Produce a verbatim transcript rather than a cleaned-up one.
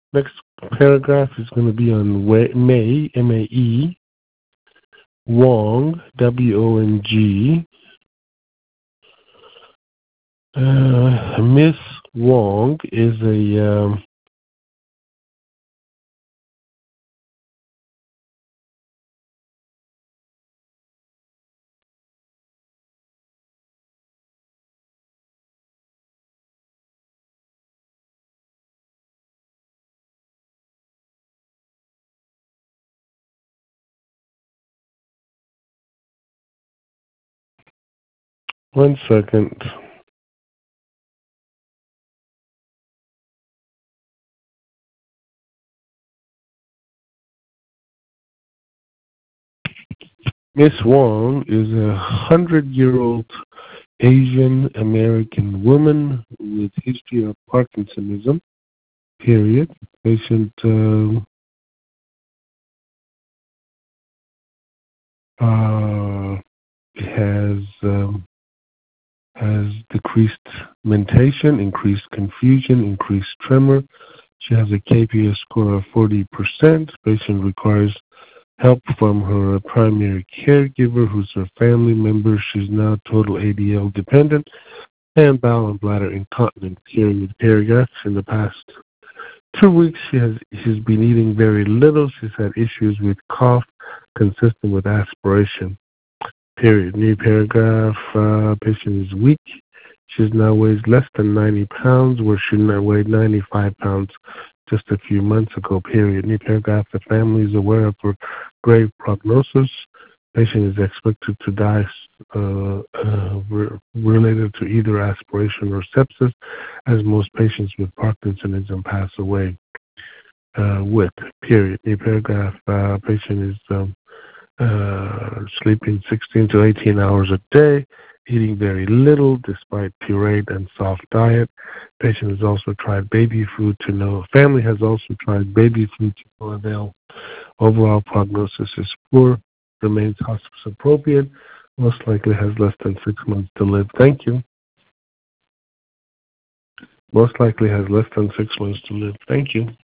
Next paragraph is going to be on May, M A E, Wong, W O N G. Uh, Miss Wong is a um, one second. Miss Wong is a hundred-year-old Asian American woman with history of Parkinsonism. Period. Patient um, uh, has um, has decreased mentation, increased confusion, increased tremor. She has a K P S score of forty percent. Patient requires help from her primary caregiver, who's her family member. She's now total A D L dependent and bowel and bladder incontinent. Period. Paragraph. In the past two weeks, she has she's been eating very little. She's had issues with cough consistent with aspiration. Period. New paragraph. Uh, patient is weak. She's now weighs less than ninety pounds, where she now weighed ninety-five pounds just a few months ago. Period. New paragraph. The family is aware of her grave prognosis. Patient is expected to die uh, uh, re- related to either aspiration or sepsis, as most patients with Parkinsonism pass away uh, with. Period. New paragraph. Uh, patient is um, uh, sleeping sixteen to eighteen hours a day, eating very little despite pureed and soft diet. Patient has also tried baby food to no family has also tried baby food to no avail. Overall prognosis is poor, remains hospice appropriate, most likely has less than six months to live. Thank you. Most likely has less than six months to live. Thank you.